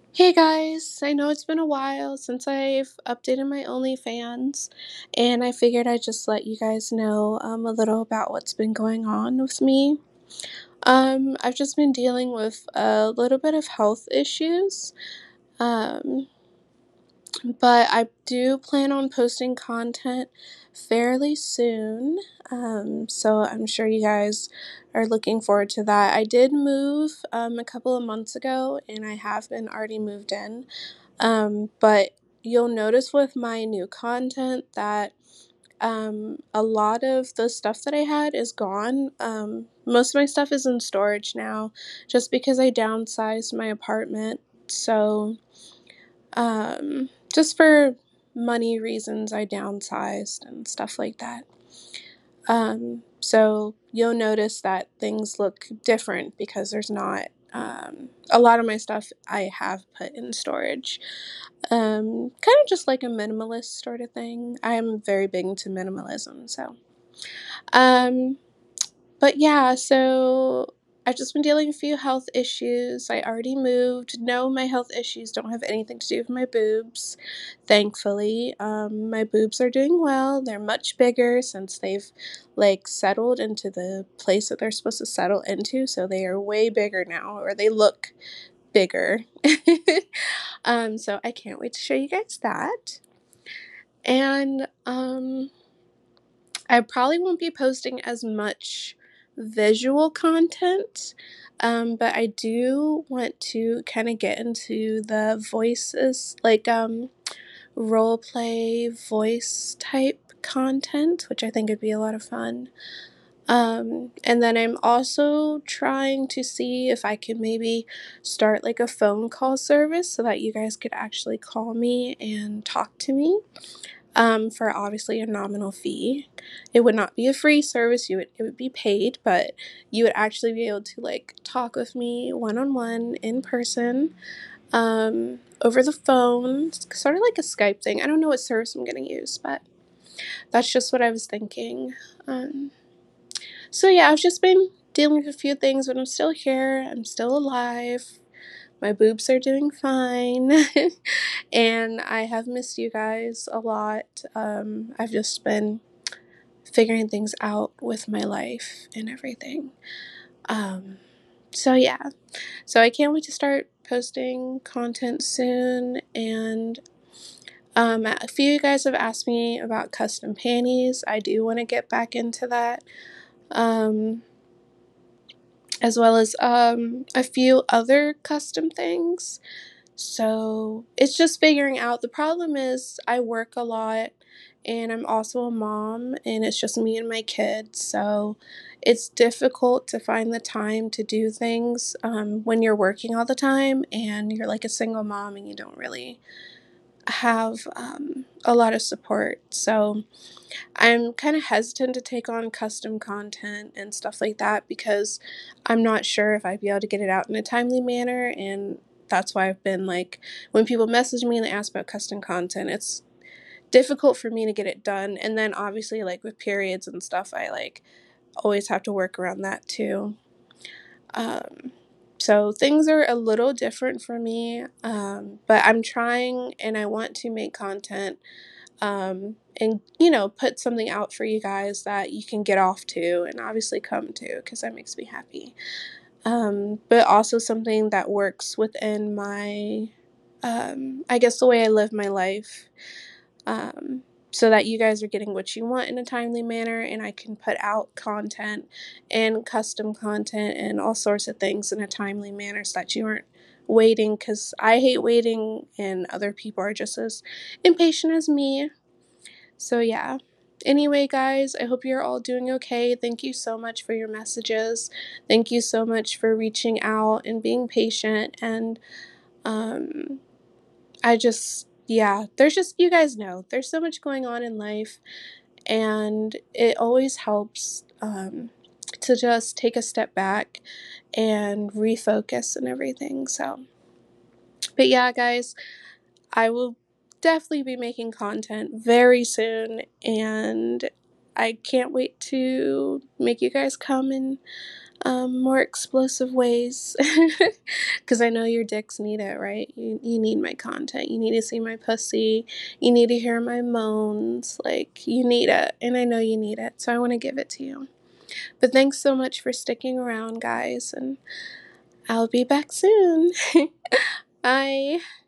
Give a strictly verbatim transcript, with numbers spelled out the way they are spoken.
Hey guys, I know it's been a while since I've updated my OnlyFans, and I figured I'd just let you guys know um, a little about what's been going on with me. Um, I've just been dealing with a little bit of health issues, um, but I do plan on posting content fairly soon, um, so I'm sure you guys are looking forward to that. I did move um, a couple of months ago, and I have been already moved in. Um, but you'll notice with my new content that um, a lot of the stuff that I had is gone. Um, most of my stuff is in storage now just because I downsized my apartment. So, um, just for money reasons, I downsized and stuff like that. Um, so you'll notice that things look different because there's not um, a lot of my stuff I have put in storage. Um, kind of just like a minimalist sort of thing. I'm very big into minimalism, so. Um, but yeah, so I've just been dealing with a few health issues. I already moved. No, my health issues don't have anything to do with my boobs, thankfully. Um, my boobs are doing well. They're much bigger since they've like settled into the place that they're supposed to settle into, so they are way bigger now, or they look bigger. um, so I can't wait to show you guys that. And um, I probably won't be posting as much visual content, um, but I do want to kind of get into the voices, like um, role play voice type content, which I think would be a lot of fun. Um, and then I'm also trying to see if I can maybe start like a phone call service so that you guys could actually call me and talk to me um, for obviously a nominal fee. It would not be a free service, you would it would be paid, but you would actually be able to like talk with me one on one in person, um, over the phone, sort of like a Skype thing. I don't know what service I'm gonna use, but that's just what I was thinking. Um, so yeah, I've just been dealing with a few things, but I'm still here. I'm still alive. My boobs are doing fine. And I have missed you guys a lot. Um, I've just been figuring things out with my life and everything. Um, so yeah. So I can't wait to start posting content soon. And um, a few of you guys have asked me about custom panties. I do want to get back into that. Um, as well as um, a few other custom things. So it's just figuring out. The problem is I work a lot and I'm also a mom and it's just me and my kids. So it's difficult to find the time to do things um, when you're working all the time and you're like a single mom and you don't really have um, a lot of support. So I'm kind of hesitant to take on custom content and stuff like that because I'm not sure if I'd be able to get it out in a timely manner. And that's why I've been like, when people message me and they ask about custom content, it's difficult for me to get it done. And then obviously, like with periods and stuff, I like always have to work around that too. Um, so things are a little different for me, um, but I'm trying and I want to make content um, and you know put something out for you guys that you can get off to and obviously come to because that makes me happy, um, but also something that works within my um, I guess the way I live my life, um, so that you guys are getting what you want in a timely manner and I can put out content and custom content and all sorts of things in a timely manner so that you aren't waiting, because I hate waiting and other people are just as impatient as me. So, yeah. Anyway, guys, I hope you're all doing okay. Thank you so much for your messages. Thank you so much for reaching out and being patient. And um, I just, yeah, there's just, you guys know, there's so much going on in life. And it always helps um, to just take a step back and refocus and everything. So, but yeah, guys, I will definitely be making content very soon, and I can't wait to make you guys come and um, more explosive ways. Because I know your dicks need it, right? You, you need my content. You need to see my pussy. You need to hear my moans. Like, you need it. And I know you need it. So I want to give it to you. But thanks so much for sticking around, guys. And I'll be back soon. Bye.